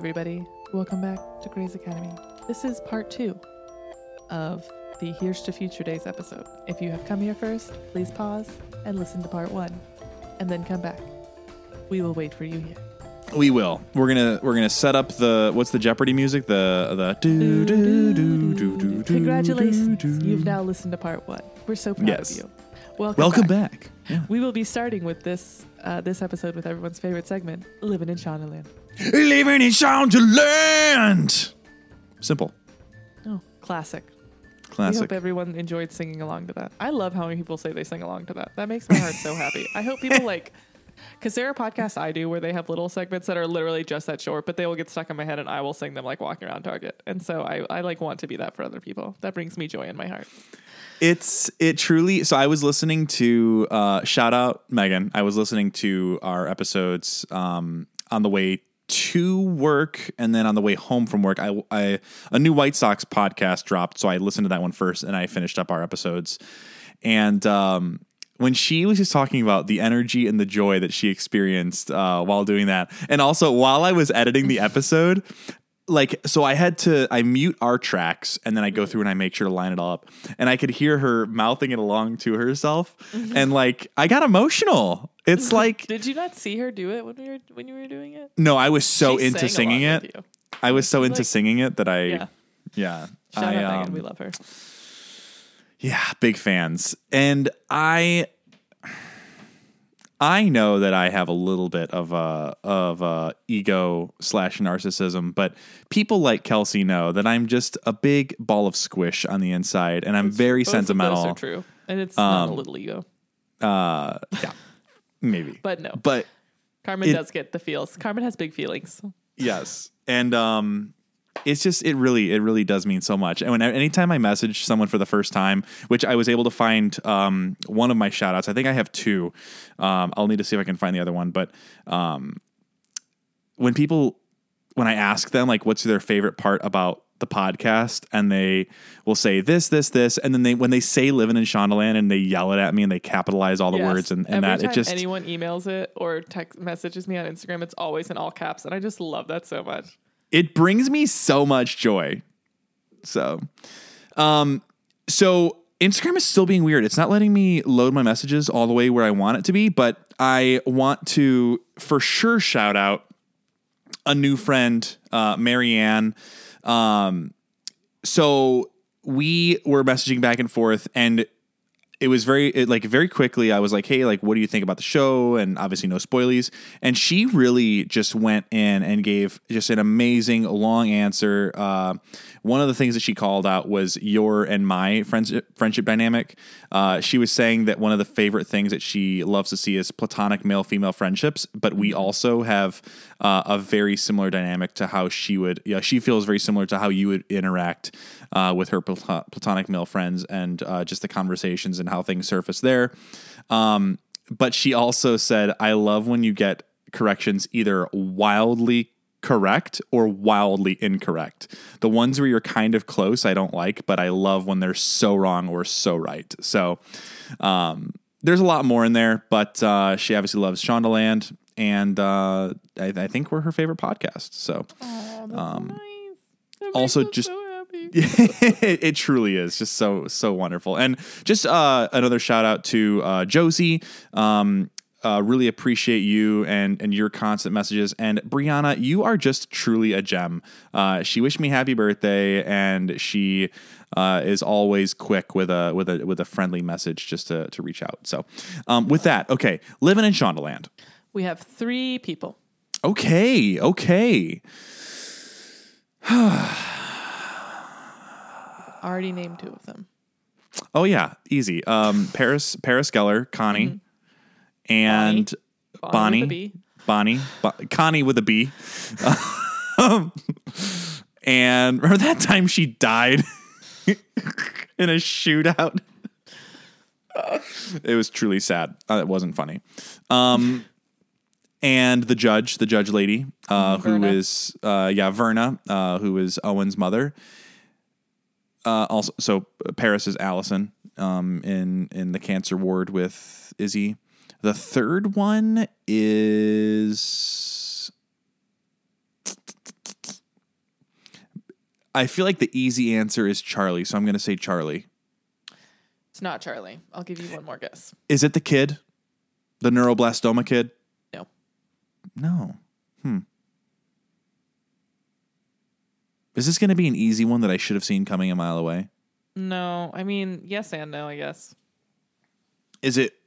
everybody. Welcome back to Grey's Academy. This is part 2 of the Here's to Future Days episode. If you have come here first, please pause and listen to part 1, and then come back. We will wait for you here. We will. We're gonna set up the what's the Jeopardy music? The do do do do do. Congratulations! You've now listened to part 1. We're so proud of you. Welcome back. Yeah. We will be starting with this episode with everyone's favorite segment, Living in Shondaland. Living in Shondaland. Simple. Oh, classic. Classic. We hope everyone enjoyed singing along to that. I love how many people say they sing along to that. That makes my heart so happy. I hope people because there are podcasts I do where they have little segments that are literally just that short, but they will get stuck in my head and I will sing them like walking around Target. And so I want to be that for other people. That brings me joy in my heart. It truly. So I was listening to shout out Megan. I was listening to our episodes on the way to work and then on the way home from work. A new White Sox podcast dropped, so I listened to that one first and I finished up our episodes. And when she was just talking about the energy and the joy that she experienced while doing that, and also while I was editing the episode. So I mute our tracks and then I go through and I make sure to line it all up, and I could hear her mouthing it along to herself. Mm-hmm. And I got emotional. It's like, did you not see her do it when you were doing it? No, I was so into singing it. I was so into singing it that yeah. Shout out Megan, we love her. Yeah, big fans. And I know that I have a little bit of ego / narcissism, but people like Kelsey know that I'm just a big ball of squish on the inside, and I'm very sentimental. Both of those are true, and it's not a little ego. Yeah, maybe, but no. But Carmen does get the feels. Carmen has big feelings. Yes, and it's just it really does mean so much. And anytime I message someone for the first time, which I was able to find one of my shout outs, I think I have 2. I'll need to see if I can find the other one. But when I ask them what's their favorite part about the podcast, and they will say this, and then when they say Living in Shondaland and they yell it at me and they capitalize all the words and every that time it just anyone emails it or text messages me on Instagram, it's always in all caps, and I just love that so much. It brings me so much joy. So Instagram is still being weird. It's not letting me load my messages all the way where I want it to be, but I want to for sure shout out a new friend, Marianne. So we were messaging back and forth, and it was very quickly. I was like, hey, what do you think about the show? And obviously no spoilies. And she really just went in and gave just an amazing long answer. One of the things that she called out was your and my friendship dynamic. She was saying that one of the favorite things that she loves to see is platonic male-female friendships, but we also have a very similar dynamic to how she feels very similar to how you would interact with her platonic male friends, and just the conversations and how things surface there. But she also said, I love when you get corrections either wildly correct or wildly incorrect. The ones where you're kind of close, I don't like, but I love when they're so wrong or so right. So there's a lot more in there, but she obviously loves Shondaland, and I think we're her favorite podcast. So that's nice. also just it truly is just so wonderful. And just another shout out to Josie. Really appreciate you and your constant messages. And Brianna, you are just truly a gem. She wished me happy birthday, and she is always quick with a friendly message just to reach out. So with that, okay, Living in Shondaland. We have 3 people. Okay. Already named 2 of them. Oh yeah, easy. Paris Geller, Connie. Mm-hmm. And Bonnie, Connie with a B. And remember that time she died in a shootout? It was truly sad. It wasn't funny. And the judge lady, who is Verna, who is Owen's mother. Also, so Paris is Allison in the cancer ward with Izzy. The third one is I feel like the easy answer is Charlie, so I'm going to say Charlie. It's not Charlie. I'll give you one more guess. Is it the kid? The neuroblastoma kid? No. No. Is this going to be an easy one that I should have seen coming a mile away? No. I mean, yes and no, I guess. Is it...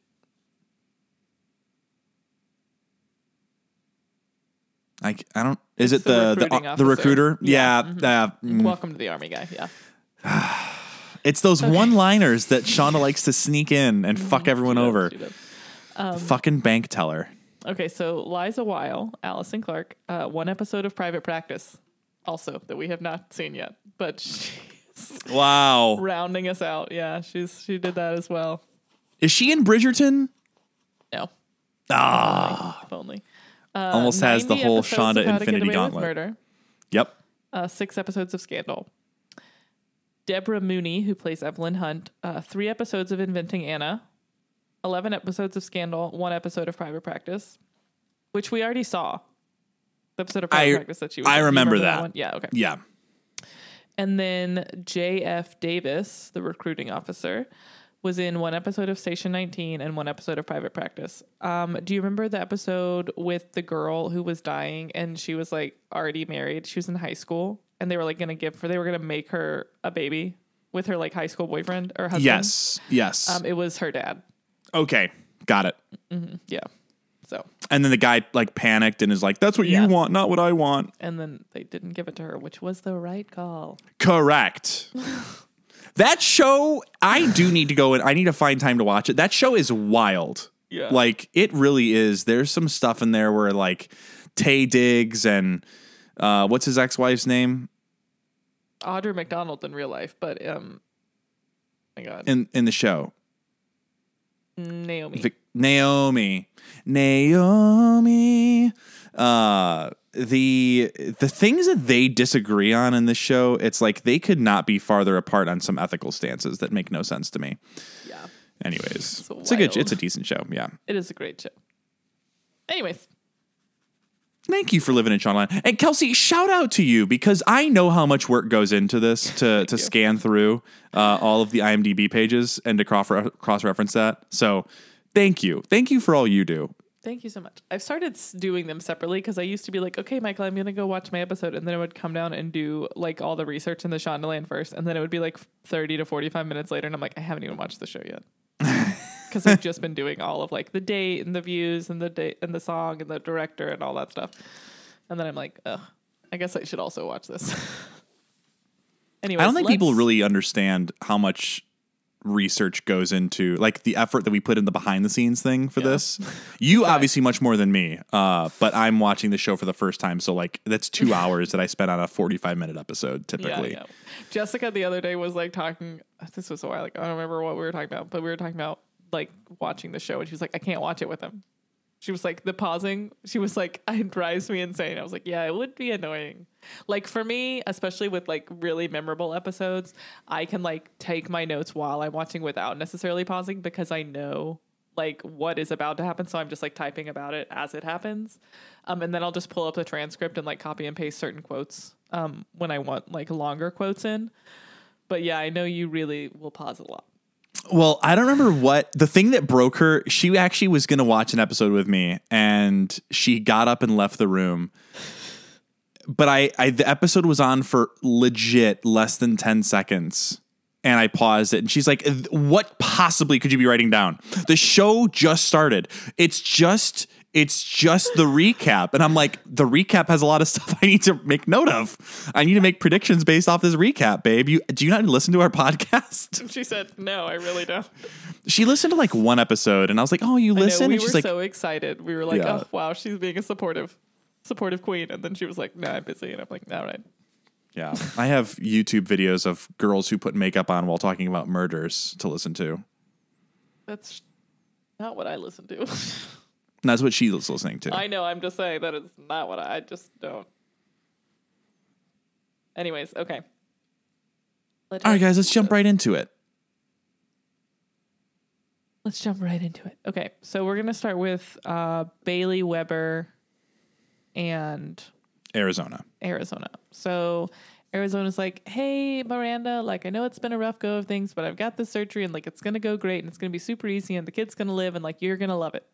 I don't... Is It's it the the recruiting the recruiter? officer. Yeah. Yeah. Welcome to the Army guy. Yeah. It's those one-liners that Shonda likes to sneak in and fuck everyone She does, over. she does. Fucking bank teller. Okay, so Liza Weil, Allison Clark, one episode of Private Practice, also that we have not seen yet, but she's Wow. rounding us out. Yeah, she did that as well. Is she in Bridgerton? No, if only. Almost has the 90 whole episodes of Shonda How to Get Infinity Away with Gauntlet. Murder, Yep. 6 episodes of Scandal. Deborah Mooney, who plays Evelyn Hunt, 3 episodes of Inventing Anna, 11 episodes of Scandal, 1 episode of Private Practice, which we already saw. The episode of Private Practice that she was in. I Do you remember that. one? Yeah, okay. Yeah. And then J.F. Davis, the recruiting officer, was in 1 episode of Station 19 and 1 episode of Private Practice. Do you remember the episode with the girl who was dying and she was like already married? She was in high school and they were like going to make her a baby with her like high school boyfriend or husband. Yes. It was her dad. Okay. Got it. Yeah. So, And then the guy like panicked and is like, that's what Yeah. you want, not what I want. and then they didn't give it to her, which was the right call. Correct. That show, I do need to go and I need to find time to watch it. That show is wild. Yeah. Like, it really is. There's some stuff in there where like Tay Diggs and what's his ex-wife's name? Audra McDonald in real life, but my God. In the show. Naomi. Naomi. The things that they disagree on in this show, it's like they could not be farther apart on some ethical stances that make no sense to me. Yeah. Anyways, It's it's a decent show. Yeah. It is a great show. Anyways, Thank you for living in Shondaland. And Kelsey, shout out to you because I know how much work goes into this to scan through all of the IMDb pages and to cross-reference that. So thank you. Thank you for all you do. thank you so much. I've started doing them separately because I used to be like, okay, Michael, I'm going to go watch my episode. And then I would come down and do like all the research in the Shondaland first. And then it would be like 30 to 45 minutes later. And I'm like, I haven't even watched the show yet. Because I've just been doing all of like the date and the views and the date and the song and the director and all that stuff. And then I'm like, ugh, I guess I should also watch this. Anyways, I don't think people really understand how much research goes into like the effort that we put in the behind the scenes thing for this. You obviously much more than me, but I'm watching the show for the first time. So like that's 2 hours that I spent on a 45-minute episode typically. Yeah. Jessica the other day was like talking, this was a while ago. I don't remember what we were talking about, but we were talking about like watching the show and she was like, I can't watch it with him. She was like, the pausing, she was like, it drives me insane. I was like, yeah, it would be annoying. Like for me, especially with like really memorable episodes, I can like take my notes while I'm watching without necessarily pausing because I know like what is about to happen. So I'm just like typing about it as it happens. And then I'll just pull up the transcript and like copy and paste certain quotes when I want like longer quotes in. But yeah, I know you really will pause a lot. Well, I don't remember what the thing that broke her. She actually was going to watch an episode with me and she got up and left the room. But the episode was on for legit less than 10 seconds. And I paused it and she's like, what possibly could you be writing down? The show just started. It's just the recap. And I'm like, the recap has a lot of stuff I need to make note of. I need to make predictions based off this recap, babe. Do you not listen to our podcast? She said, no, I really don't. She listened to like one episode and I was like, oh, you listen? We And she's were like, so excited. We were like, Yeah. oh, wow, she's being a supportive queen. And then she was like, no, I'm busy. And I'm like, all right. yeah, I have YouTube videos of girls who put makeup on while talking about murders to listen to. That's not what I listen to. And that's what she was listening to. I know. I'm just saying that is not what I just don't. Anyways, okay. All right, guys, let's jump right into it. Let's jump right into it. Okay, so we're going to start with Bailey Weber and Arizona. So Arizona's like, hey, Miranda, like, I know it's been a rough go of things, but I've got this surgery and like, it's going to go great and it's going to be super easy and the kid's going to live and like, you're going to love it.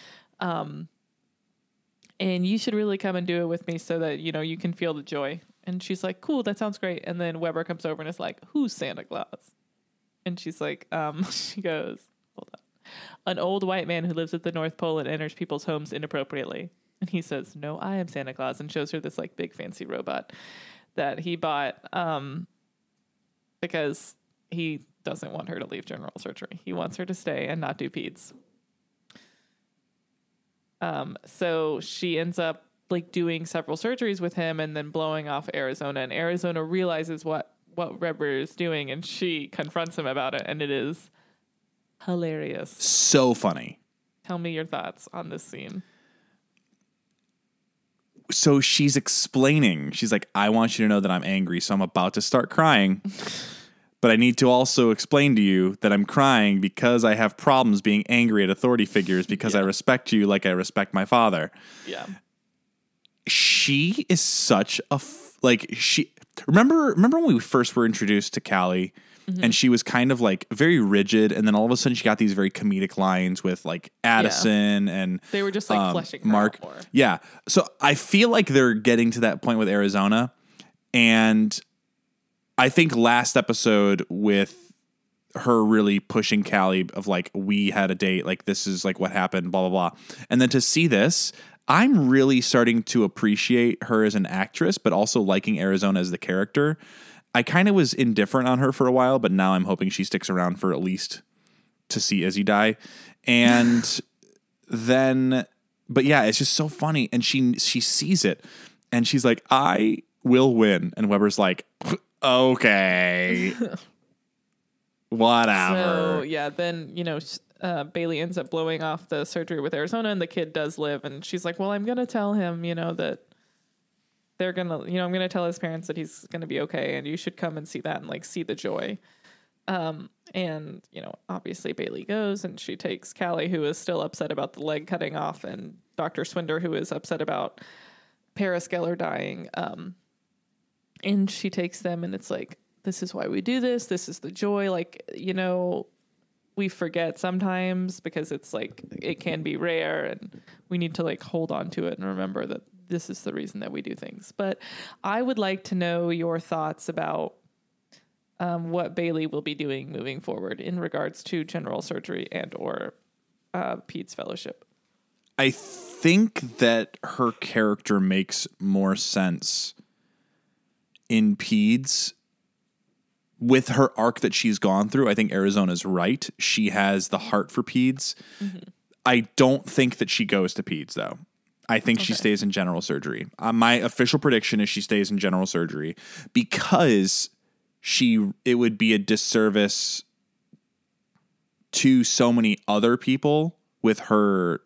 And you should really come and do it with me so that, you know, you can feel the joy. And she's like, cool, that sounds great. And then Weber comes over and is like, who's Santa Claus? And she's like, she goes, hold on. An old white man who lives at the North Pole and enters people's homes inappropriately. And he says, no, I am Santa Claus, and shows her this like big fancy robot that he bought because he doesn't want her to leave general surgery. He wants her to stay and not do peds. So she ends up like doing several surgeries with him and then blowing off Arizona, and Arizona realizes what Weber is doing and she confronts him about it, and it is hilarious. So funny. Tell me your thoughts on this scene. So she's explaining, she's like, I want you to know that I'm angry, so I'm about to start crying. But I need to also explain to you that I'm crying because I have problems being angry at authority figures because I respect you like I respect my father. Yeah. She is such a remember when we first were introduced to Callie, and she was kind of like very rigid, and then all of a sudden she got these very comedic lines with like Addison and they were just like fleshing her Mark. out more. Yeah. So I feel like they're getting to that point with Arizona, and I think last episode with her really pushing Callie of like, we had a date, like this is like what happened, blah, blah, blah. And then to see this, I'm really starting to appreciate her as an actress, but also liking Arizona as the character. I kind of was indifferent on her for a while, but now I'm hoping she sticks around for at least to see Izzy die. And then, but yeah, it's just so funny. And she sees it and she's like, I will win. And Weber's like, okay, whatever. So yeah, then, you know, Bailey ends up blowing off the surgery with Arizona and the kid does live. And she's like, well, I'm going to tell him, you know, that they're going to, you know, I'm going to tell his parents that he's going to be okay. And you should come and see that and like see the joy. And, you know, obviously Bailey goes and she takes Callie, who is still upset about the leg cutting off, and Dr. Swinder, who is upset about Paris Geller dying. And she takes them and it's like, this is why we do this. This is the joy. Like, you know, we forget sometimes because it's like, it can be rare and we need to like hold on to it and remember that this is the reason that we do things. But I would like to know your thoughts about what Bailey will be doing moving forward in regards to general surgery and or Peds Fellowship. I think that her character makes more sense in Peds with her arc that she's gone through. I think Arizona's right. She has the heart for Peds. Mm-hmm. I don't think that she goes to Peds though. I think she stays in general surgery. My official prediction is she stays in general surgery because it would be a disservice to so many other people with her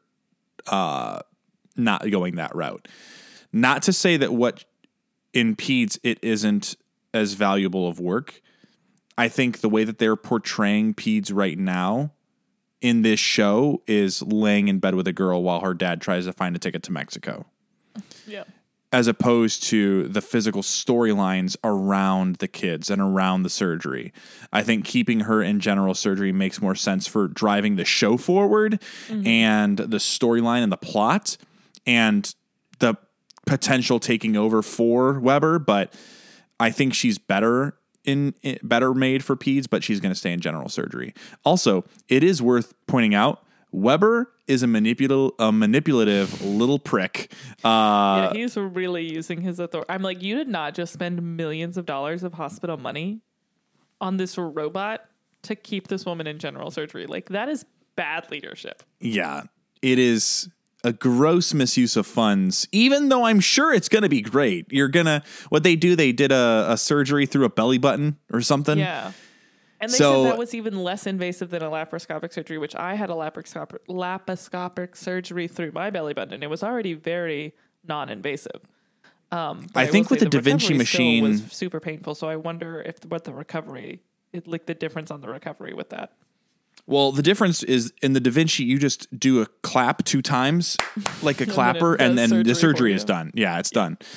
not going that route. Not to say that what in Peds it isn't as valuable of work. I think the way that they're portraying Peds right now in this show is laying in bed with a girl while her dad tries to find a ticket to Mexico. Yeah. As opposed to the physical storylines around the kids and around the surgery. I think keeping her in general surgery makes more sense for driving the show forward and the storyline and the plot and the potential taking over for Weber. But I think she's better made for Peds, but she's going to stay in general surgery. Also, it is worth pointing out, Weber is a manipulative little prick. Yeah, he's really using his authority. I'm like, you did not just spend millions of dollars of hospital money on this robot to keep this woman in general surgery. Like, that is bad leadership. Yeah, it is a gross misuse of funds, even though I'm sure it's going to be great. What they did a surgery through a belly button or something. Yeah. And they said that was even less invasive than a laparoscopic surgery, which I had a laparoscopic surgery through my belly button, and it was already very non-invasive. I think with the Da Vinci machine was super painful. So I wonder what the recovery, the difference on the recovery with that. Well, the difference is in the Da Vinci, you just do a clap 2 times, like a clapper, and then the surgery is done. Yeah, it's done.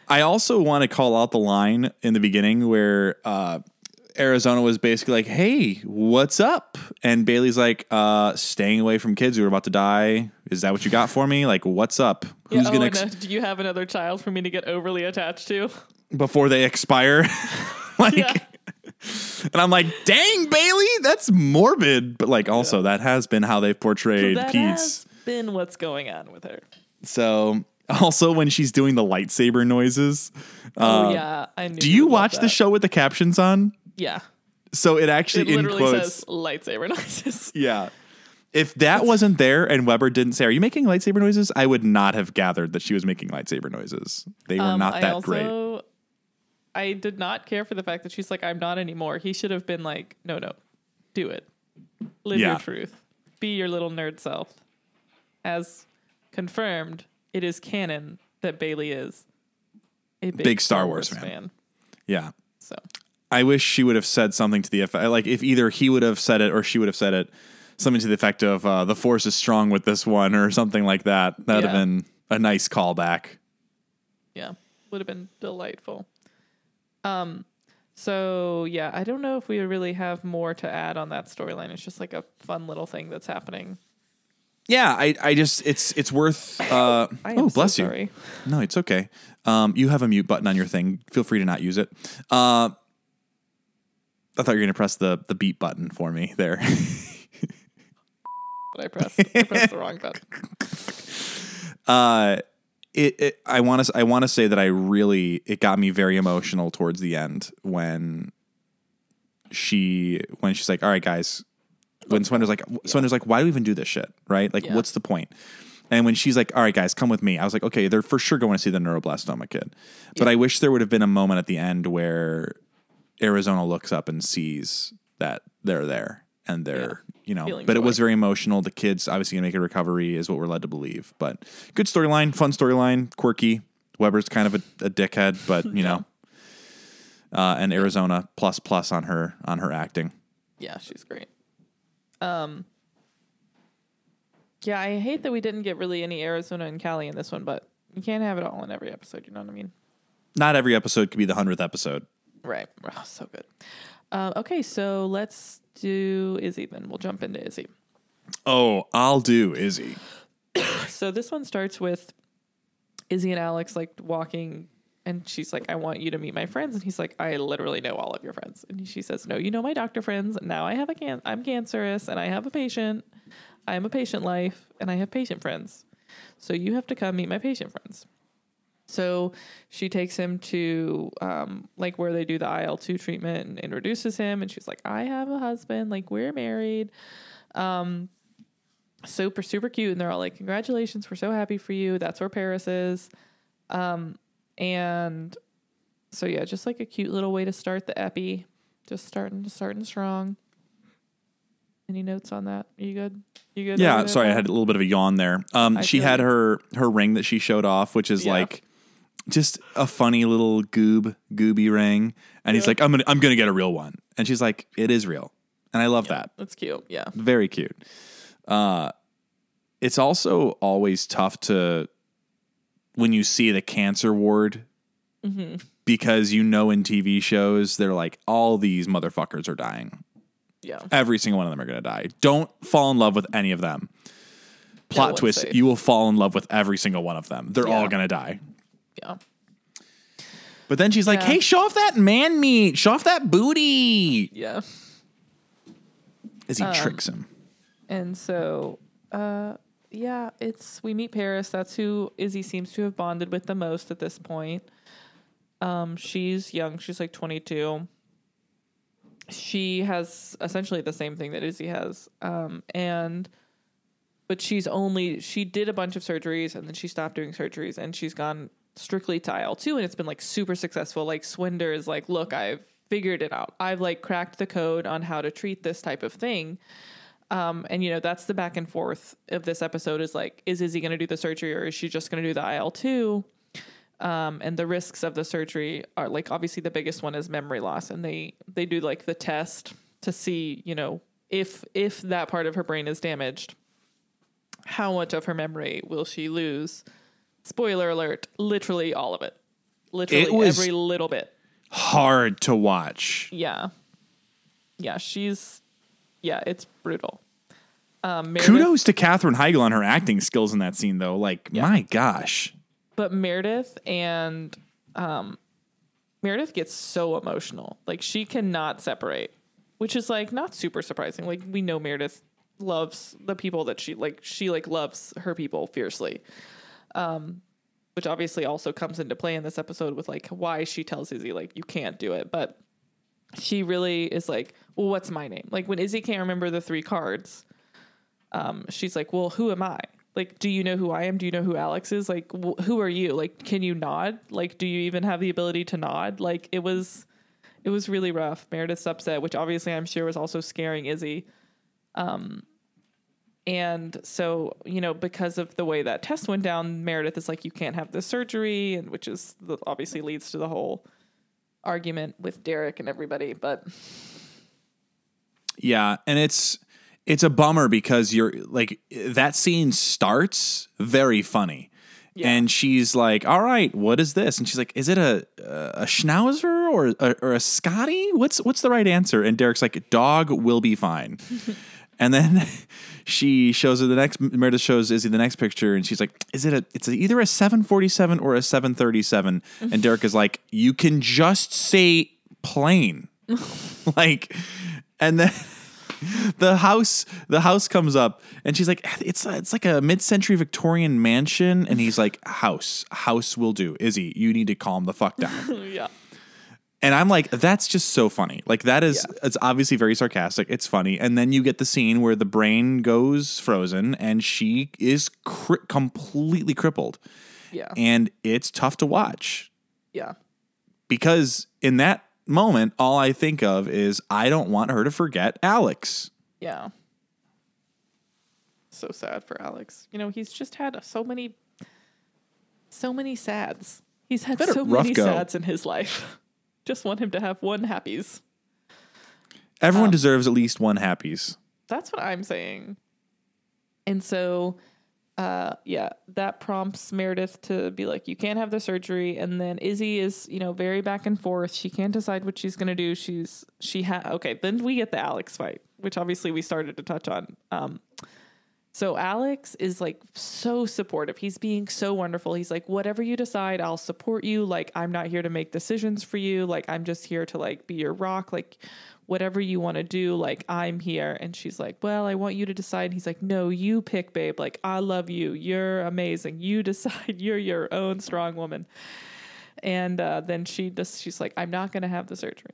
I also want to call out the line in the beginning where Arizona was basically like, "Hey, what's up?" And Bailey's like, "Staying away from kids who are about to die. Is that what you got for me? Like, what's up? Who's gonna do you have another child for me to get overly attached to before they expire?" Like, Yeah. and I'm like, "Dang, Bailey, that's morbid." But like, also that has been how they've portrayed that peds. has been what's going on with her. So also when she's doing the lightsaber noises. I knew. Do you would love watch the that. show with the captions on? Yeah, So it it actually in literally quotes. says lightsaber noises. Yeah. If that wasn't there and Weber didn't say, "Are you making lightsaber noises?" I would not have gathered that she was making lightsaber noises. They were not that great. I did not care for the fact that she's like, "I'm not anymore." He should have been like, "No, do it. Live Yeah. your truth. Be your little nerd self." As confirmed, it is canon that Bailey is a big Star Wars fan. Yeah. So I wish she would have said something to the effect, like if either he would have said it or she would have said it, something to the effect of "the Force is strong with this one" or something like that. That would have been a nice callback. yeah, would have been delightful. So yeah, I don't know if we really have more to add on that storyline. It's just like a fun little thing that's happening. Yeah, I just it's worth. I am Oh, so bless you. sorry. No, it's okay. You have a mute button on your thing. Feel free to not use it. I thought you were going to press the beep button for me there. But I pressed the wrong button. I want to say that it got me very emotional towards the end when she's like, "All right, guys." When Swender's like, "Why do we even do this shit?" Right? Like, what's the point? And when she's like, "All right, guys, come with me," I was like, "Okay, they're for sure going to see the neuroblastoma kid." But I wish there would have been a moment at the end where Arizona looks up and sees that they're there and they're, Feeling but it joy. was very emotional. The kid's obviously gonna make a recovery is what we're led to believe, but good storyline, fun storyline, quirky. Weber's kind of a dickhead, but and Arizona plus on her acting. Yeah, she's great. Yeah, I hate that we didn't get really any Arizona and Callie in this one, but you can't have it all in every episode. You know what I mean? Not every episode could be the 100th episode. Right. Oh, so good. Okay, so let's do Izzy then. We'll jump into Izzy. Oh, I'll do Izzy. So this one starts with Izzy and Alex like walking, and she's like, "I want you to meet my friends," and he's like, "I literally know all of your friends." And she says, "No, you know my doctor friends. Now I have I'm cancerous, and I have a patient. I am a patient life, and I have patient friends. So you have to come meet my patient friends." So she takes him to like where they do the IL-2 treatment and introduces him, and she's like, "I have a husband, like we're married." Super, super cute. And they're all like, "Congratulations. We're so happy for you. That's where Paris is." And so, yeah, just like a cute little way to start the epi, just starting strong. Any notes on that? Are you good? You good? Yeah. over there, Sorry, I Paul? had a little bit of a yawn there. She feel had you. her ring that she showed off, which is like just a funny little gooby ring. And he's like, I'm gonna get a real one. And she's like, "It is real." And I love that. That's cute. Yeah. Very cute. It's also always tough when you see the cancer ward, because in TV shows they're like, all these motherfuckers are dying. Yeah. Every single one of them are going to die. Don't fall in love with any of them. Plot one's twist: safe. you will fall in love with every single one of them. They're all Yeah. going to die. Yeah. But then she's like, Yeah. "Hey, show off that man meat. Show off that booty." Yeah. As he tricks him. And so, we meet Paris. That's who Izzy seems to have bonded with the most at this point. She's young. She's like 22. She has essentially the same thing that Izzy has. But she did a bunch of surgeries and then she stopped doing surgeries and she's gone strictly to IL-2 and it's been like super successful. Like Swinder is like, "Look, I've figured it out. I've like cracked the code on how to treat this type of thing." And that's the back and forth of this episode is like, is Izzy going to do the surgery or is she just going to do the IL-2? And the risks of the surgery are like, obviously the biggest one is memory loss. And they do like the test to see, if that part of her brain is damaged, how much of her memory will she lose? Spoiler alert, literally all of it. Literally every little bit. Hard to watch. Yeah. Yeah, it's brutal. Kudos to Katherine Heigl on her acting skills in that scene, though. Like, my gosh. But Meredith Meredith gets so emotional. Like, she cannot separate, which is like not super surprising. Like, we know Meredith loves the people that she loves her people fiercely. Which obviously also comes into play in this episode with like why she tells Izzy like you can't do it, but she really is like, well, what's my name? Like when Izzy can't remember the 3 cards, she's like, well, who am I? Like, do you know who I am? Do you know who Alex is? Like, who are you? Like, can you nod? Like, do you even have the ability to nod? Like, it was really rough. Meredith's upset, which obviously I'm sure was also scaring Izzy. And so, you know, because of the way that test went down, Meredith is like, you can't have this surgery, and which is obviously leads to the whole argument with Derek and everybody. But yeah, and it's a bummer because you're like that scene starts very funny. Yeah. And she's like, all right, what is this? And she's like, is it a schnauzer or a Scotty? What's the right answer? And Derek's like, dog will be fine. And then she shows her Meredith shows Izzy the next picture, and she's like, it's either a 747 or a 737. And Derek is like, you can just say plane. Like, and then the house comes up, and she's like, it's like a mid-century Victorian mansion. And he's like, house will do. Izzy, you need to calm the fuck down. Yeah. And I'm like, that's just so funny. Like that is, It's obviously very sarcastic. It's funny. And then you get the scene where the brain goes frozen and she is completely crippled. Yeah. And it's tough to watch. Yeah. Because in that moment, all I think of is I don't want her to forget Alex. Yeah. So sad for Alex. You know, he's just had so many sads. He's had so many sads in his life. Just want him to have one happies. Everyone deserves at least one happies. That's what I'm saying. And so, that prompts Meredith to be like, you can't have the surgery. And then Izzy is, you know, very back and forth. She can't decide what she's going to do. Then we get the Alex fight, which obviously we started to touch on. So Alex is like so supportive. He's being so wonderful. He's like, whatever you decide, I'll support you. Like, I'm not here to make decisions for you. Like, I'm just here to like be your rock. Like, whatever you want to do, like, I'm here. And she's like, well, I want you to decide. He's like, no, you pick, babe. Like, I love you. You're amazing. You decide. You're your own strong woman. And then she's like, I'm not going to have the surgery.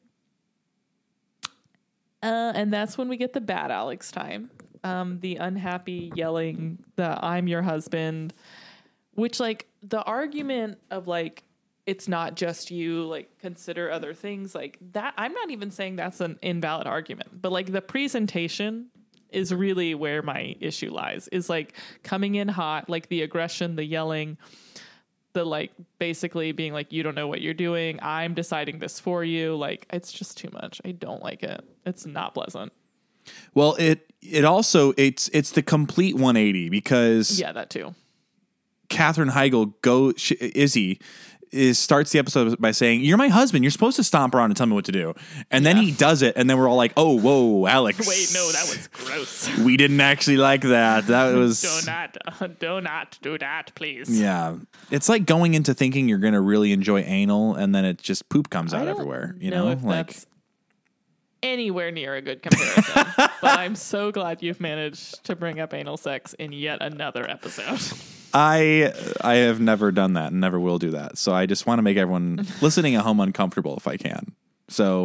And that's when we get the bad Alex time. The unhappy yelling, I'm your husband, which like the argument of like, it's not just you, like consider other things like that. I'm not even saying that's an invalid argument, but like the presentation is really where my issue lies, is like coming in hot, like the aggression, the yelling, the like basically being like, you don't know what you're doing. I'm deciding this for you. Like, it's just too much. I don't like it. It's not pleasant. Well, it also it's the complete 180 because that too. Katherine Heigl Izzy starts the episode by saying, "You're my husband. You're supposed to stomp around and tell me what to do." And then he does it, and then we're all like, "Oh, whoa, Alex! Wait, no, that was gross. We didn't actually like that. That was do not do that, please." Yeah, it's like going into thinking you're going to really enjoy anal, and then it just poop comes out everywhere. You know, if that's anywhere near a good comparison. But I'm so glad you've managed to bring up anal sex in yet another episode. I have never done that and never will do that. So I just want to make everyone listening at home uncomfortable if I can. So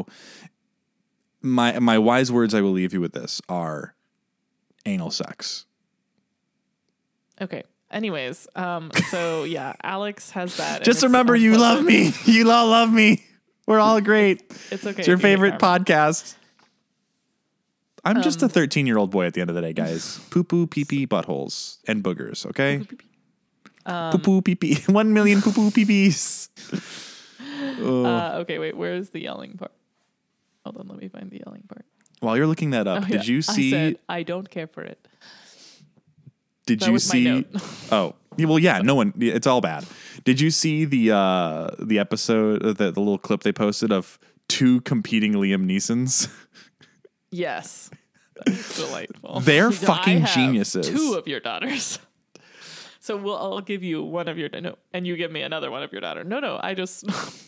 my wise words I will leave you with this are anal sex. Okay. Anyways, so yeah, Alex has that. Just remember, you love me. You all love me. We're all great. It's okay. It's your favorite podcast. I'm just a 13-year-old boy at the end of the day, guys. Poo-poo, pee-pee, buttholes, and boogers, okay? Poo-poo, pee-pee. 1 million poo-poo, pee-pees. Okay, wait. Where's the yelling part? Hold on, let me find the yelling part. While you're looking that up, did you see... I said, I don't care for it. Did you see... Oh, Well, yeah, no one. It's all bad. Did you see the episode, the little clip they posted of 2 competing Liam Neesons? Yes. That's delightful. They're I fucking have geniuses. 2 of your daughters. So I'll give you one of your and you give me another one of your daughter. No, I just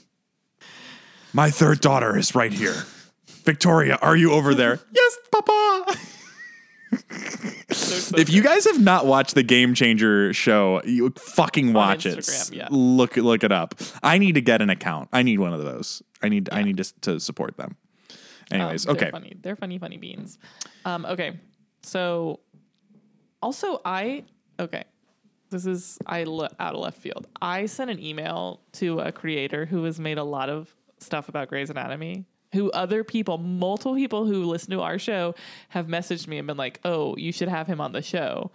My 3rd daughter is right here. Victoria, are you over there? Yes, Papa. so If you guys have not watched the Game Changer show, you fucking watch it. Yeah. Look it up. I need to get an account. I need one of those. I need to support them. Anyways, okay. They're funny beans. Okay. So also this is out of left field. I sent an email to a creator who has made a lot of stuff about Grey's Anatomy, who multiple people who listen to our show have messaged me and been like, oh, you should have him on the show.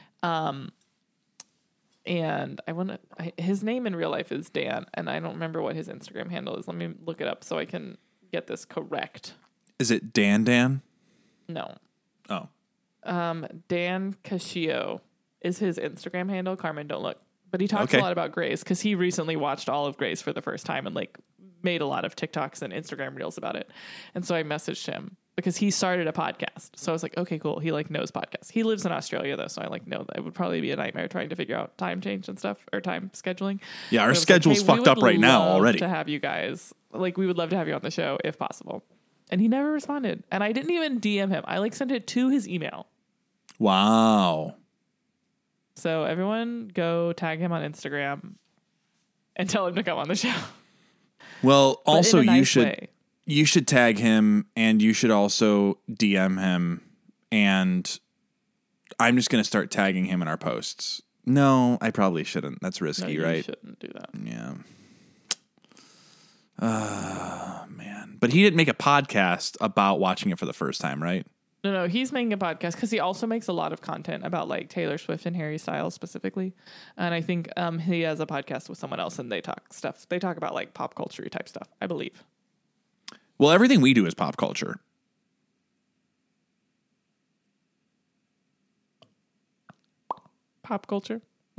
And his name in real life is Dan, and I don't remember what his Instagram handle is. Let me look it up so I can get this correct. Is it Dan? No. Oh. Dan Cascio is his Instagram handle. Carmen, don't look. But he talks a lot about Grey's because he recently watched all of Grey's for the first time and like made a lot of TikToks and Instagram reels about it. And so I messaged him because he started a podcast. So I was like, okay, cool. He like knows podcasts. He lives in Australia though. So I like know that it would probably be a nightmare trying to figure out time change and stuff or time scheduling. Yeah. Our schedule's fucked up right now already. To have you guys, like, we would love to have you on the show if possible. And he never responded. And I didn't even DM him. I like sent it to his email. Wow. So everyone go tag him on Instagram and tell him to come on the show. Well, also you should tag him and you should also DM him, and I'm just going to start tagging him in our posts. No, I probably shouldn't. That's risky, right? You shouldn't do that. Yeah. Man. But he didn't make a podcast about watching it for the first time, right? No, he's making a podcast because he also makes a lot of content about like Taylor Swift and Harry Styles specifically. And I think he has a podcast with someone else and they talk stuff. They talk about like pop culture type stuff, I believe. Well, everything we do is pop culture. Pop culture?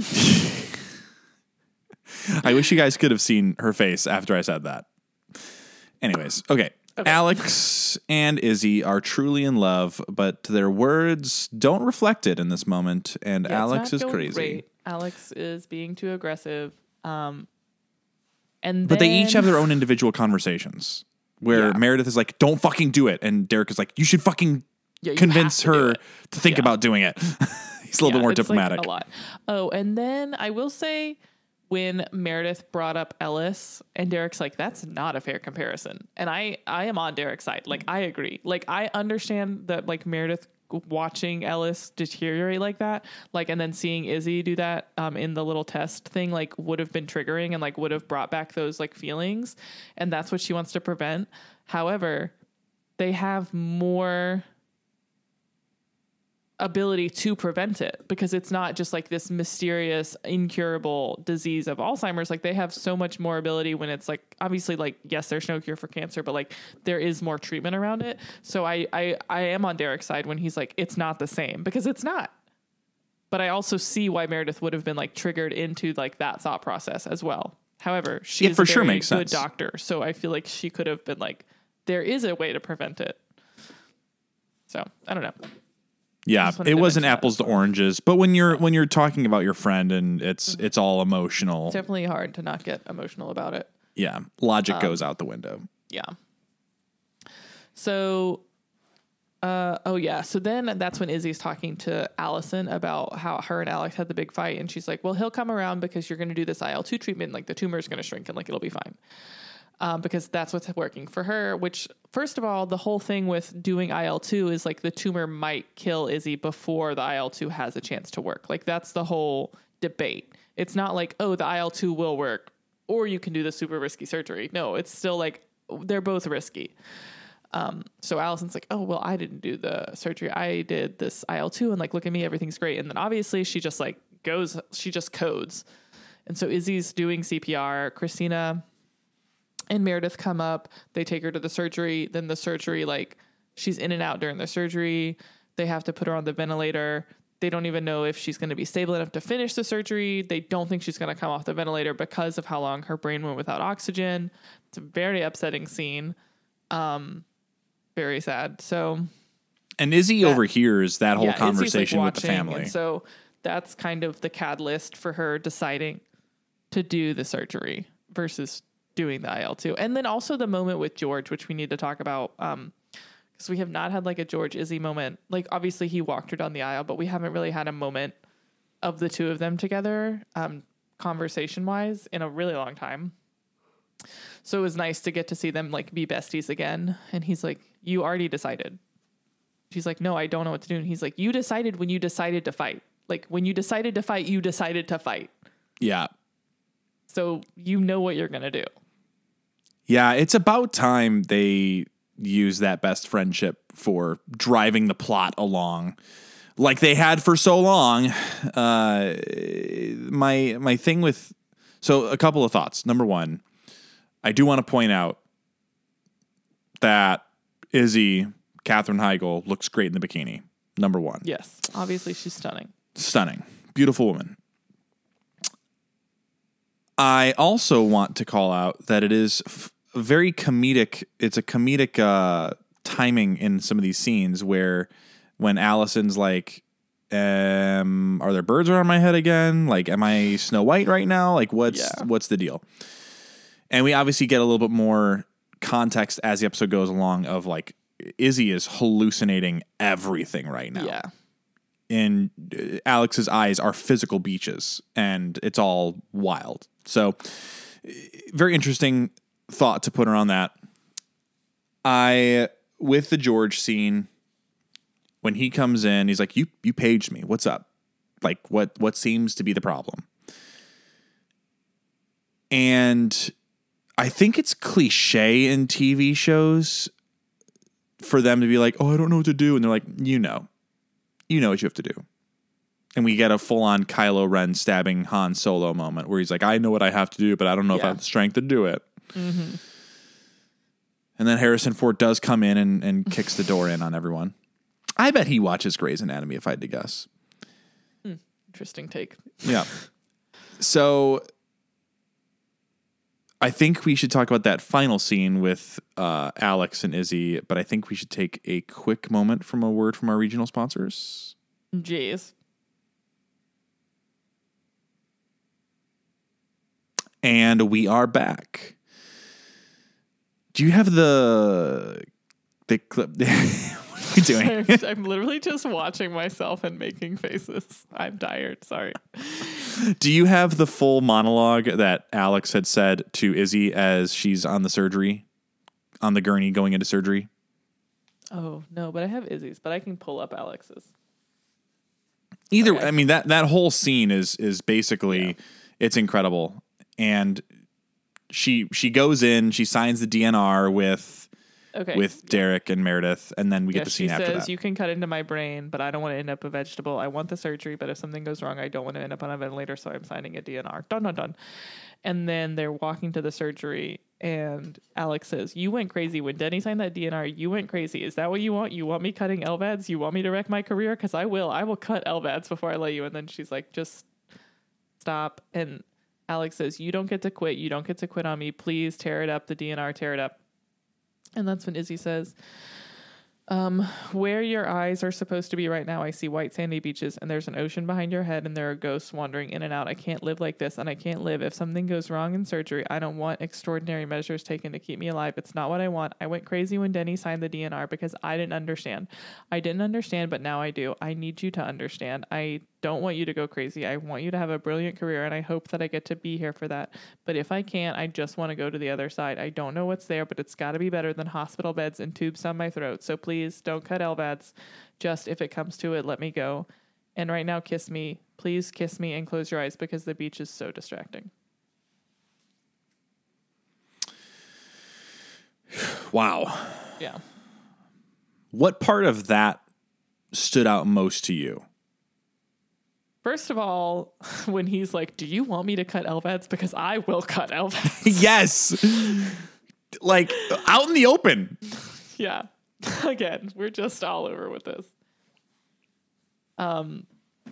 I wish you guys could have seen her face after I said that. Anyways, okay. Alex and Izzy are truly in love, but their words don't reflect it in this moment, and Alex is crazy. Great. Alex is being too aggressive. But they each have their own individual conversations where Meredith is like, don't fucking do it. And Derek is like, you should fucking convince her to think about doing it. He's a little bit more diplomatic. Like a lot. Oh, and then I will say, when Meredith brought up Ellis and Derek's like, that's not a fair comparison. And I am on Derek's side. Like, I agree. Like, I understand that like Meredith watching Ellis deteriorate like that, like, and then seeing Izzy do that in the little test thing, like would have been triggering and like would have brought back those like feelings. And that's what she wants to prevent. However, they have more ability to prevent it because it's not just like this mysterious incurable disease of Alzheimer's. Like, they have so much more ability when it's like, obviously, like, yes, there's no cure for cancer, but like there is more treatment around it. So I am on Derek's side when he's like, it's not the same, because it's not. But I also see why Meredith would have been like triggered into like that thought process as well. However, she is a very good doctor, so I feel like she could have been like, there is a way to prevent it. So I don't know. Yeah, it wasn't apples to oranges, but when you're talking about your friend and it's all emotional, it's definitely hard to not get emotional about it. Yeah, logic goes out the window. Yeah. So, so then that's when Izzy's talking to Allison about how her and Alex had the big fight, and she's like, "Well, he'll come around because you're going to do this IL-2 treatment, like the tumor is going to shrink and like it'll be fine." Because that's what's working for her, which, first of all, the whole thing with doing IL-2 is like the tumor might kill Izzy before the IL-2 has a chance to work. Like, that's the whole debate. It's not like, oh, the IL-2 will work or you can do the super risky surgery. No, it's still like they're both risky. So Allison's like, oh, well, I didn't do the surgery. I did this IL-2 and like, look at me, everything's great. And then obviously she just like she just codes. And so Izzy's doing CPR. Christina and Meredith come up, they take her to the surgery. Then the surgery, like, she's in and out during the surgery. They have to put her on the ventilator. they don't even know if she's going to be stable enough to finish the surgery. They don't think she's going to come off the ventilator because of how long her brain went without oxygen. It's a very upsetting scene. Very sad. So, and Izzy overhears that whole conversation Izzy's, like, with the family. And so that's kind of the catalyst for her deciding to do the surgery versus doing the IL-2. And then also the moment with George, which we need to talk about, because we have not had like a George Izzy moment. Like, obviously he walked her down the aisle, but we haven't really had a moment of the two of them together, conversation wise, in a really long time. So it was nice to get to see them like be besties again. And he's like, you already decided. She's like, no, I don't know what to do. And he's like, you decided when you decided to fight. Like, when you decided to fight, you decided to fight. Yeah. So you know what you're going to do. Yeah, it's about time they use that best friendship for driving the plot along like they had for so long. My thing with... So a couple of thoughts. Number one, I do want to point out that Izzy, Katherine Heigl, looks great in the bikini. Number one. Yes. Obviously, she's stunning. Stunning. Beautiful woman. I also want to call out that it is very comedic. It's a comedic timing in some of these scenes where when Allison's like, are there birds around my head again? Like, am I Snow White right now? Like, what's the deal? And we obviously get a little bit more context as the episode goes along of like, Izzy is hallucinating everything right now. Yeah. And Alex's eyes are physical beaches and it's all wild. So very interesting thought to put around that. With the George scene, when he comes in, he's like, you paged me. What's up? Like, what seems to be the problem? And I think it's cliche in TV shows for them to be like, oh, I don't know what to do. And they're like, you know what you have to do. And we get a full-on Kylo Ren stabbing Han Solo moment where he's like, I know what I have to do, but I don't know if I have the strength to do it. Mm-hmm. And then Harrison Ford does come in and kicks the door in on everyone. I bet he watches Grey's Anatomy, if I had to guess. Interesting take. Yeah. So I think we should talk about that final scene with Alex and Izzy, but I think we should take a quick moment from a word from our regional sponsors. Jeez. And we are back. Do you have the clip? What are you doing? I'm literally just watching myself and making faces. I'm tired. Sorry. Do you have the full monologue that Alex had said to Izzy as she's on the gurney going into surgery? Oh, no, but I have Izzy's, but I can pull up Alex's. Either way, I mean, that whole scene is basically, it's incredible. And she goes in, she signs the DNR with Derek and Meredith, and then we get the scene after that. She says, you can cut into my brain, but I don't want to end up a vegetable. I want the surgery, but if something goes wrong, I don't want to end up on a ventilator, so I'm signing a DNR. Dun, dun, dun. And then they're walking to the surgery, and Alex says, you went crazy. When Denny signed that DNR, you went crazy. Is that what you want? You want me cutting LVADs? You want me to wreck my career? Because I will. I will cut LVADs before I let you. And then she's like, just stop. And Alex says, you don't get to quit. You don't get to quit on me. Please tear it up. The DNR, tear it up. And that's when Izzy says, where your eyes are supposed to be right now, I see white sandy beaches and there's an ocean behind your head and there are ghosts wandering in and out. I can't live like this and I can't live. If something goes wrong in surgery, I don't want extraordinary measures taken to keep me alive. It's not what I want. I went crazy when Denny signed the DNR because I didn't understand. I didn't understand, but now I do. I need you to understand. I don't want you to go crazy. I want you to have a brilliant career and I hope that I get to be here for that. But if I can't, I just want to go to the other side. I don't know what's there, but it's got to be better than hospital beds and tubes down my throat. So please don't cut LVADs. Just if it comes to it, let me go. And right now, kiss me. Please kiss me and close your eyes because the beach is so distracting. Wow. Yeah. What part of that stood out most to you? First of all, when he's like, do you want me to cut LVADs? Because I will cut LVADs. Yes. Like, out in the open. Yeah. Again, we're just all over with this.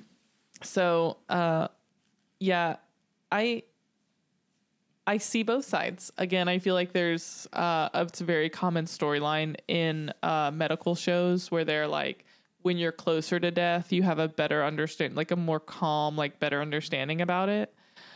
So, yeah, I see both sides. Again, I feel like there's it's a very common storyline in medical shows where they're like, when you're closer to death, you have a better understand, like a more calm, like better understanding about it.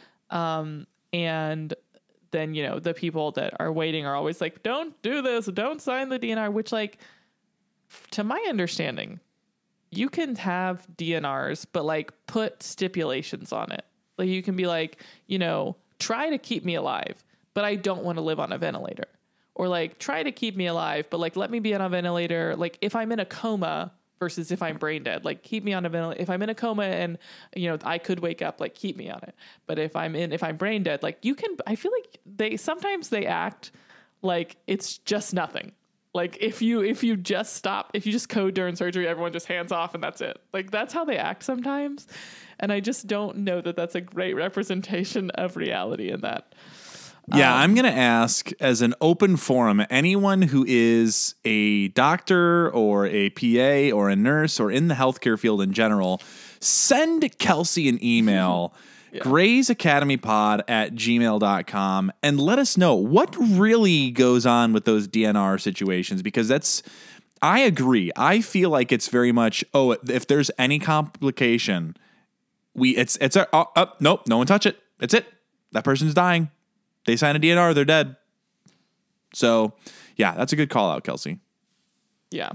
And then, you know, the people that are waiting are always like, don't do this, don't sign the DNR, which, like, to my understanding, you can have DNRs, but like put stipulations on it. Like you can be like, you know, try to keep me alive, but I don't want to live on a ventilator. Or like, try to keep me alive, but like, let me be on a ventilator. Like if I'm in a coma versus if I'm brain dead, like keep me on a ventilator. If I'm in a coma and, you know, I could wake up, like keep me on it. But if I'm brain dead, like you can, I feel like sometimes they act like it's just nothing. Like if you just stop, if you just code during surgery, everyone just hands off and that's it. Like that's how they act sometimes. And I just don't know that that's a great representation of reality in that. Yeah, I'm going to ask as an open forum, anyone who is a doctor or a PA or a nurse or in the healthcare field in general, send Kelsey an email, graysacademypod@gmail.com, and let us know what really goes on with those DNR situations, because I agree. I feel like it's very much, if there's any complication, nope, no one touch it. It's it. That person's dying. They sign a DNR, they're dead. So, yeah, that's a good call out, Kelsey. Yeah.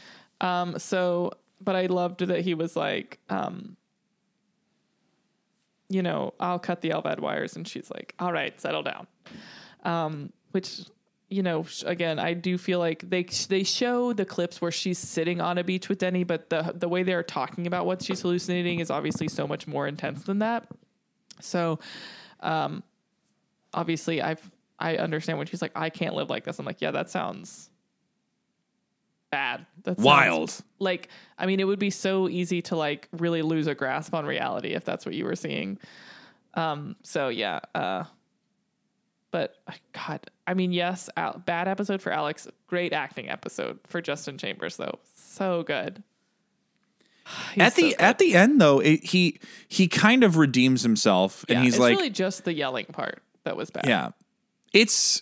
But I loved that he was like, you know, I'll cut the LVAD wires. And she's like, all right, settle down. Which, you know, again, I do feel like they show the clips where she's sitting on a beach with Denny, but the way they're talking about what she's hallucinating is obviously so much more intense than that. So, obviously I understand when she's like, I can't live like this. I'm like, yeah, that sounds bad. That's wild. Like, I mean, it would be so easy to like really lose a grasp on reality if that's what you were seeing. So yeah. But God, I mean, yes, bad episode for Alex. Great acting episode for Justin Chambers though. So good. At the end though, he kind of redeems himself, and he's like, really just the yelling part that was bad. Yeah. It's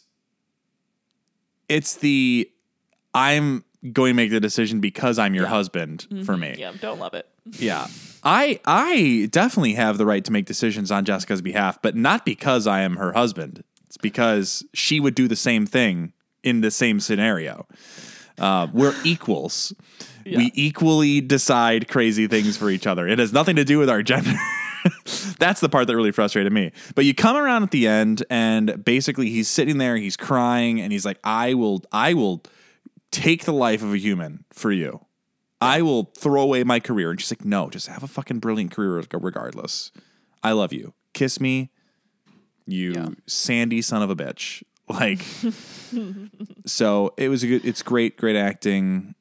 the I'm going to make the decision because I'm your husband for me. Yeah, don't love it. Yeah. I definitely have the right to make decisions on Jessica's behalf, but not because I am her husband. It's because she would do the same thing in the same scenario. We're equals. Yeah. We equally decide crazy things for each other. It has nothing to do with our gender. That's the part that really frustrated me. But you come around at the end, and basically he's sitting there, he's crying, and he's like, I will take the life of a human for you. I will throw away my career. And she's like, no, just have a fucking brilliant career regardless. I love you. Kiss me, you sandy son of a bitch. Like, so it's great acting.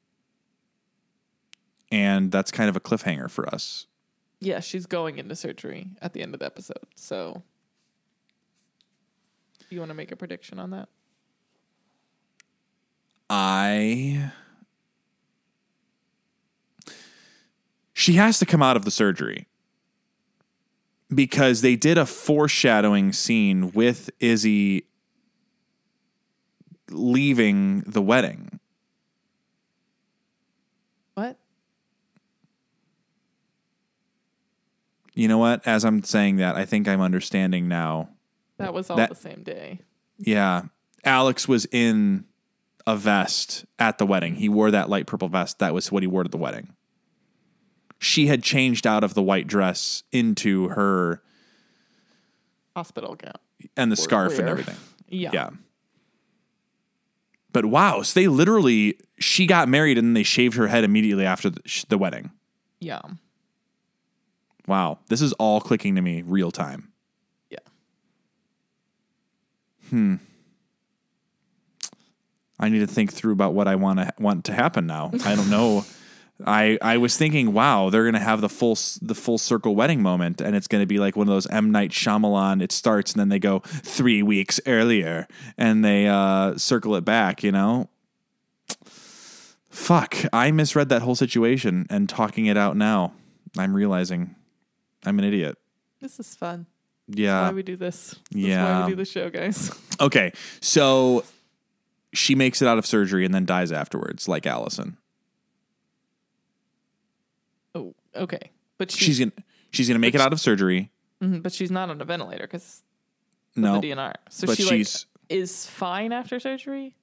And that's kind of a cliffhanger for us. Yeah, she's going into surgery at the end of the episode. So, you want to make a prediction on that? She has to come out of the surgery, because they did a foreshadowing scene with Izzy leaving the wedding. What? You know what? As I'm saying that, I think I'm understanding now. That was all the same day. Yeah. Alex was in a vest at the wedding. He wore that light purple vest. That was what he wore to the wedding. She had changed out of the white dress into her hospital gown and the scarf and everything. Yeah. But wow, so she got married and then they shaved her head immediately after the wedding. Yeah. Wow, this is all clicking to me real time. Yeah. I need to think through about what I want to happen now. I don't know. I was thinking, wow, they're going to have the full circle wedding moment, and it's going to be like one of those M. Night Shyamalan. It starts and then they go 3 weeks earlier and they circle it back, you know? Fuck, I misread that whole situation, and talking it out now, I'm realizing I'm an idiot. This is fun. Yeah. That's why we do this. That's Yeah. why we do the show, guys. Okay. So she makes it out of surgery and then dies afterwards, like Allison. Oh, okay. But She's gonna make it out of surgery. but she's not on a ventilator because No. the DNR. So but she she's is fine after surgery?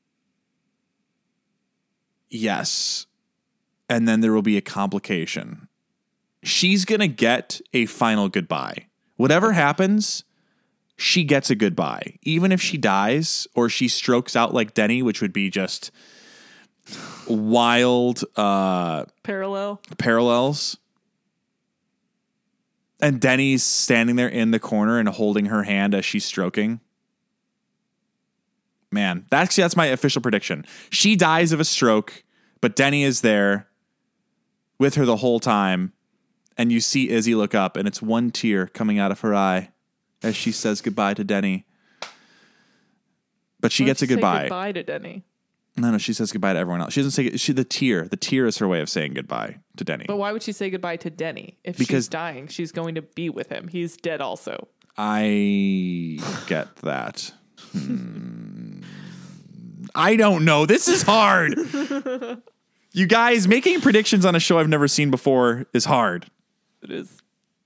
yes. And then there will be a complication. She's gonna get a final goodbye. Whatever happens, she gets a goodbye. Even if she dies or she strokes out like Denny, which would be just wild parallels. And Denny's standing there in the corner and holding her hand as she's stroking. Man, that's my official prediction. She dies of a stroke, but Denny is there with her the whole time. And you see Izzy look up, and it's one tear coming out of her eye as she says goodbye to Denny. But she gets a goodbye. Goodbye to Denny. No, she says goodbye to everyone else. She doesn't say the tear. The tear is her way of saying goodbye to Denny. But why would she say goodbye to Denny? Because she's dying, she's going to be with him. He's dead also. I get that. I don't know. This is hard. You guys, making predictions on a show I've never seen before is hard. It is.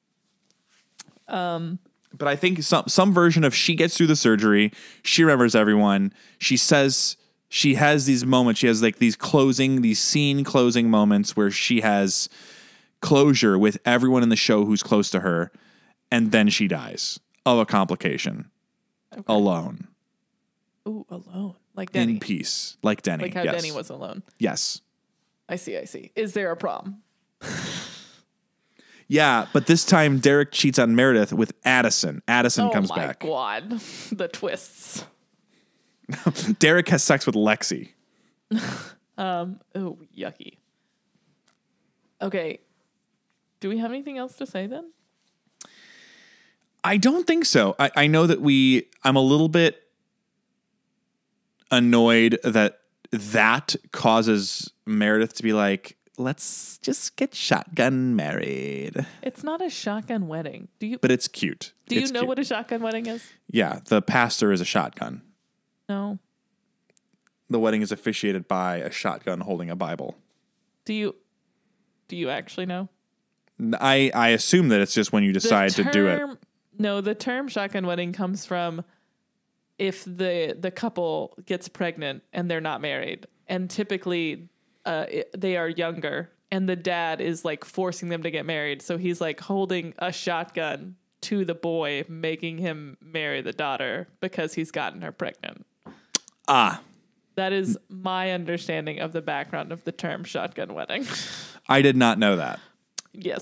But I think some version of she gets through the surgery. She remembers everyone. She says she has these moments. She has like these scene closing moments where she has closure with everyone in the show who's close to her. And then she dies of a complication. Okay. Alone. Ooh, alone. Like Denny. In peace. Like Denny. Like how yes. Denny was alone. Yes. I see. Is there a problem? Yeah, but this time Derek cheats on Meredith with Addison. Addison comes back. Oh my God. The twists. Derek has sex with Lexi. Oh, yucky. Okay. Do we have anything else to say then? I don't think so. I know that I'm a little bit annoyed that causes Meredith to be like, let's just get shotgun married. It's not a shotgun wedding. But it's cute. Do you know what a shotgun wedding is? Yeah, the pastor is a shotgun. No. The wedding is officiated by a shotgun holding a Bible. Do you actually know? I assume that it's just when you decide to do it. No, the term shotgun wedding comes from if the couple gets pregnant and they're not married, and typically they are younger, and the dad is like forcing them to get married, so he's like holding a shotgun to the boy, making him marry the daughter because he's gotten her pregnant. That is my understanding of the background of the term shotgun wedding. I did not know that. Yes.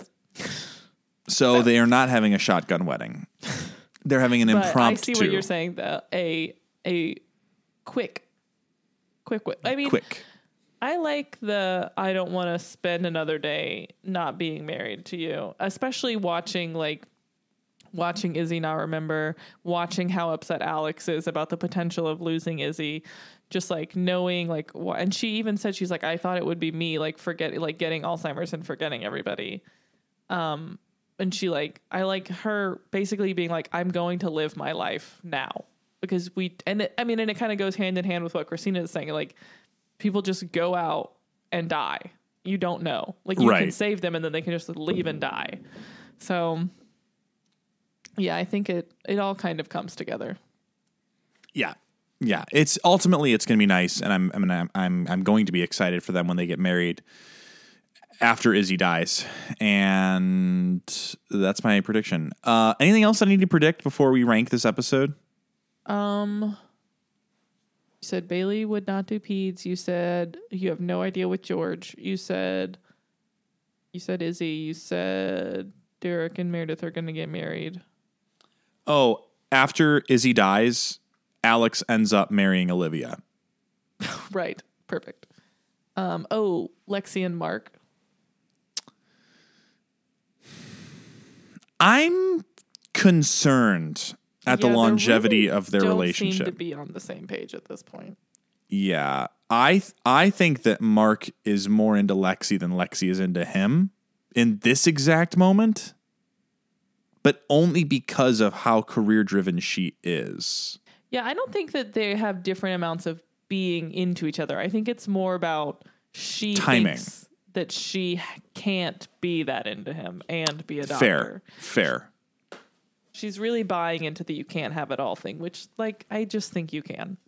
So they are not having a shotgun wedding. They're having an impromptu. I see what you're saying, though. A quick. I mean, quick. I like I don't want to spend another day not being married to you, especially watching Izzy not remember, watching how upset Alex is about the potential of losing Izzy, just like knowing like what. And she even said, she's like, I thought it would be me like getting Alzheimer's and forgetting everybody. And she I like her basically being like, I'm going to live my life now because it kind of goes hand in hand with what Christina is saying. Like, people just go out and die. You don't know. Like, you can save them and then they can just leave and die. So, yeah, I think it all kind of comes together. Yeah. Yeah. It's going to be nice. And I'm going to be excited for them when they get married after Izzy dies. And that's my prediction. Anything else I need to predict before we rank this episode? You said Bailey would not do peds. You said you have no idea with George. You said Izzy. You said Derek and Meredith are going to get married. Oh, after Izzy dies, Alex ends up marrying Olivia. Right. Perfect. Lexi and Mark. I'm concerned at the longevity of their relationship. Seem to be on the same page at this point. Yeah, I think that Mark is more into Lexi than Lexi is into him in this exact moment. but only because of how career driven she is. Yeah, I don't think that they have different amounts of being into each other. I think it's more about she timing. Thinks that she can't be that into him and be a doctor. Fair. She's really buying into the you can't have it all thing, which, like, I just think you can.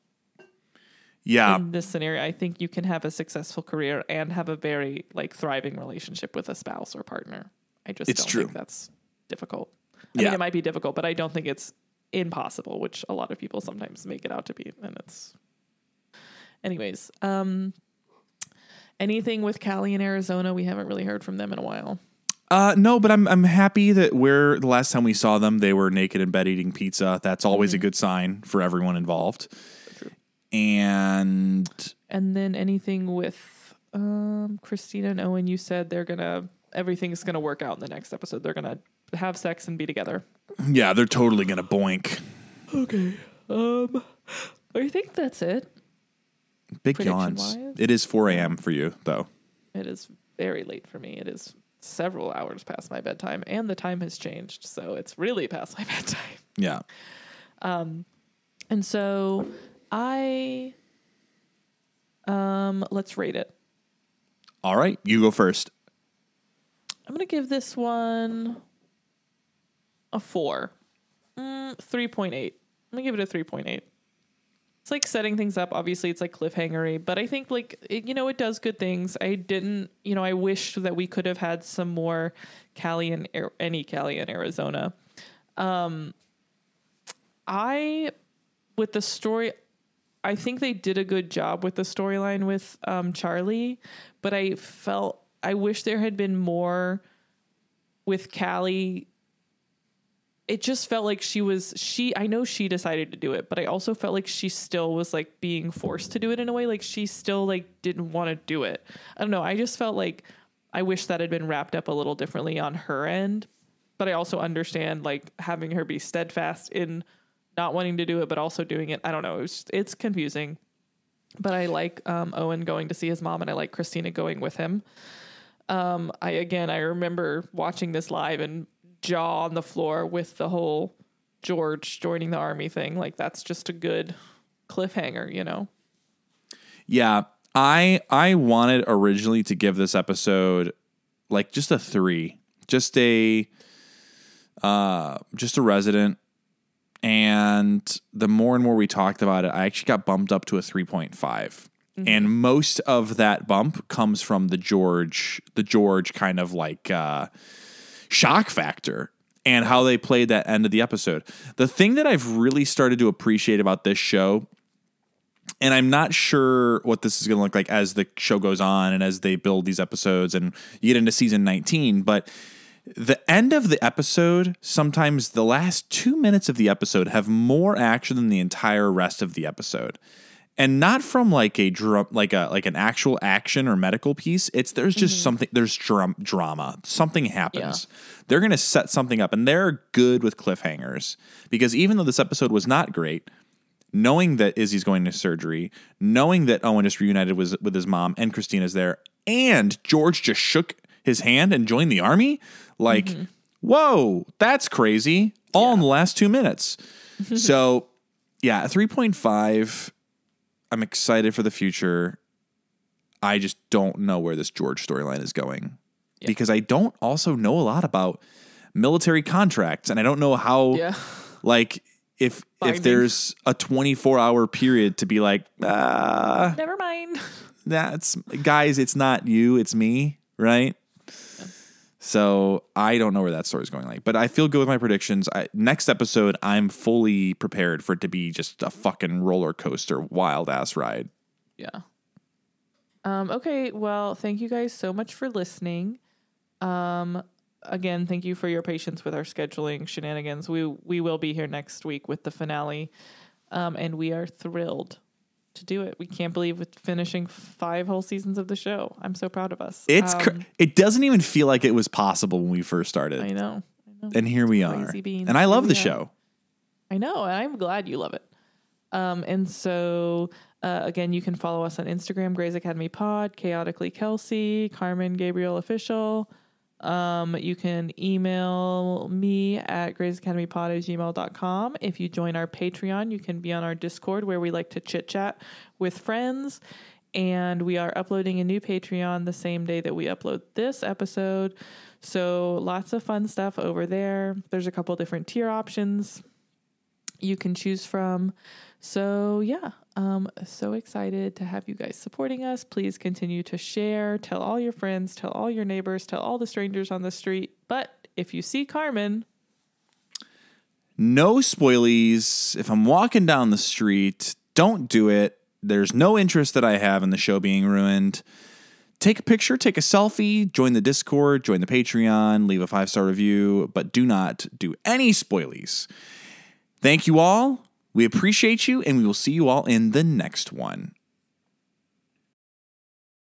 Yeah. In this scenario, I think you can have a successful career and have a very, like, thriving relationship with a spouse or partner. I just don't think that's difficult. I mean, it might be difficult, but I don't think it's impossible, which a lot of people sometimes make it out to be. And it's... Anyways, anything with Callie in Arizona? We haven't really heard from them in a while. No, but I'm happy that the last time we saw them, they were naked in bed eating pizza. That's always a good sign for everyone involved. True. And then anything with Christina and Owen, you said everything's gonna work out in the next episode. They're gonna have sex and be together. Yeah, they're totally gonna boink. Okay. I think that's it. Big yawns. It is 4 a.m. for you, though. It is very late for me. It is several hours past my bedtime, and the time has changed, so it's really past my bedtime. Yeah. And so let's rate it. All right, you go first. I'm going to give this one a 4. 3.8. I'm going to give it a 3.8. It's like setting things up. Obviously, it's like cliffhangery, but I think like, it does good things. I wish that we could have had some more Callie in Arizona. With the story, I think they did a good job with the storyline with Charlie, but I wish there had been more with Callie. It just felt like I know she decided to do it, but I also felt like she still was like being forced to do it in a way. Like she still like didn't want to do it. I don't know. I just felt like I wish that had been wrapped up a little differently on her end, but I also understand like having her be steadfast in not wanting to do it, but also doing it. I don't know. It's confusing, but I like Owen going to see his mom, and I like Christina going with him. I remember watching this live and jaw on the floor with the whole George joining the army thing. Like that's just a good cliffhanger, Yeah. I wanted originally to give this episode like just a 3, just a resident. And the more and more we talked about it, I actually got bumped up to a 3.5. Mm-hmm. And most of that bump comes from the George kind of like, shock factor and how they played that end of the episode. The thing that I've really started to appreciate about this show, and I'm not sure what this is going to look like as the show goes on and as they build these episodes and you get into season 19, but the end of the episode, sometimes the last 2 minutes of the episode have more action than the entire rest of the episode. And not from like an actual action or medical piece. There's just something. There's drama. Something happens. Yeah. They're going to set something up, and they're good with cliffhangers because even though this episode was not great, knowing that Izzy's going to surgery, knowing that Owen just reunited with his mom and Christina's there, and George just shook his hand and joined the army, like, whoa, that's crazy! All in the last 2 minutes. So, yeah, 3.5. I'm excited for the future. I just don't know where this George storyline is going because I don't also know a lot about military contracts, and I don't know how, like, if there's a 24-hour period to be like, never mind. Guys, it's not you, it's me, right? Yeah. So I don't know where that story's going like, but I feel good with my predictions. Next episode, I'm fully prepared for it to be just a fucking roller coaster, wild ass ride. Yeah. Okay. Well, thank you guys so much for listening. Again, thank you for your patience with our scheduling shenanigans. We will be here next week with the finale. And we are thrilled to do it. We can't believe it's finishing 5 whole seasons of the show. I'm so proud of us. It doesn't even feel like it was possible when we first started. I know. And here we are. Beans. And I love the show. I know. And I'm glad you love it. And so, again, you can follow us on Instagram, Grey's Academy Pod, Chaotically Kelsey, Carmen Gabriel Official. You can email me at graysacademypod@gmail.com. If you join our Patreon, you can be on our Discord where we like to chit chat with friends. And we are uploading a new Patreon the same day that we upload this episode. So lots of fun stuff over there. There's a couple different tier options you can choose from. So yeah, so excited to have you guys supporting us. Please continue to share, tell all your friends, tell all your neighbors, tell all the strangers on the street. But if you see Carmen, no spoilies. If I'm walking down the street, don't do it. There's no interest that I have in the show being ruined. Take a picture, take a selfie, join the Discord, join the Patreon, leave a 5-star review, but do not do any spoilies. Thank you all. We appreciate you, and we will see you all in the next one.